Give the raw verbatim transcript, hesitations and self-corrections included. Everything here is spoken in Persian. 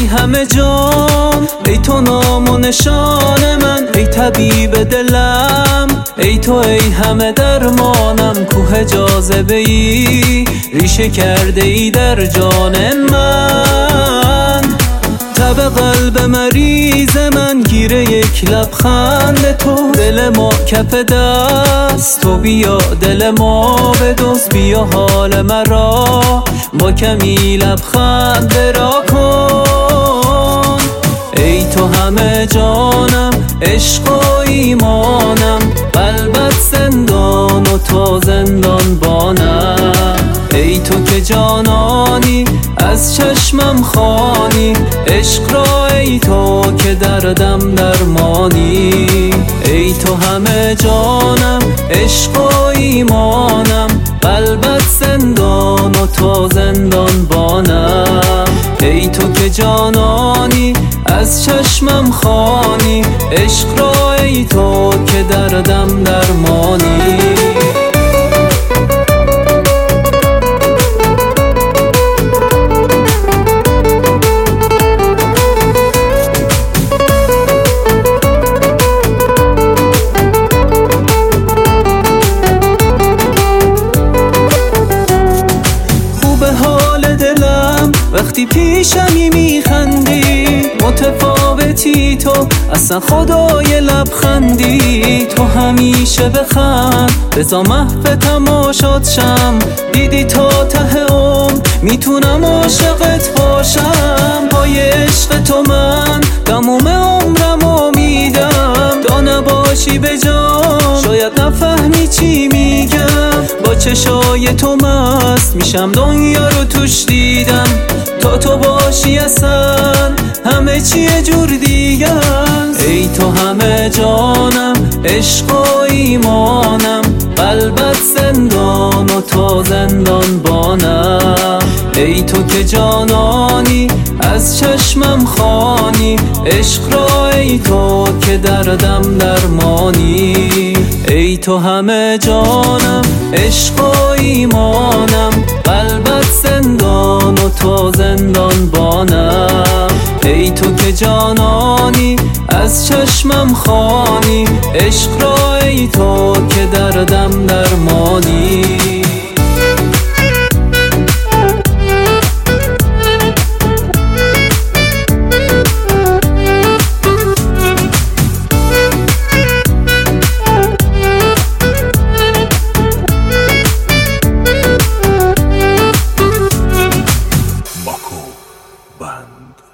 همه جان، ای تو نام و نشان من، ای طبیب دلم، ای تو ای همه درمانم. کوه جاذبه ای ریشه کرده ای در جان من، تب قلب مریض من گیره یک لبخند تو. دل ما کف دست تو، بیا دل ما بدزد، بیا حال مرا با کمی لبخند را کن. ای تو همه جانم، عشق و ایمانم، قلبت زندان و تو زندان بانم. ای تو که جانانی از چشمم خوانی، عشق را ای تو که دردم درمانی. ای تو همه جانم، عشق و ایمانم، قلبت زندان و تو زندان بانم. ای تو که جانانی از چشمم خوانی، عشق را ای تو که دردم درمانی. وقتی پیشمی میخندی، متفاوتی تو اصلا خدای لبخندی. تو همیشه بخند بزا محو تماشات شم، دیدی تا ته عمر میتونم عاشقت باشم. پای عشق تو من تموم عمرمو میدم، تا نباشی به جان شاید نفهمی چی میگم. با چشای تو مست میشم، دنیا رو توش دیدم. تا تو باشی اصلا همه چی جور دیگه است. ای تو همه جانم، عشق و ایمانم، قلبت زندان و تو زندان بانم. ای تو که جانانی از چشمم خوانی، عشق را ای تو که دردم درمانی. ای تو همه جانم، عشق و ایمانم، قلبت زندان و تو زندان بانم. ای تو که جانانی از چشمم خوانی، عشق را ای تو که دردم درمانی. Band.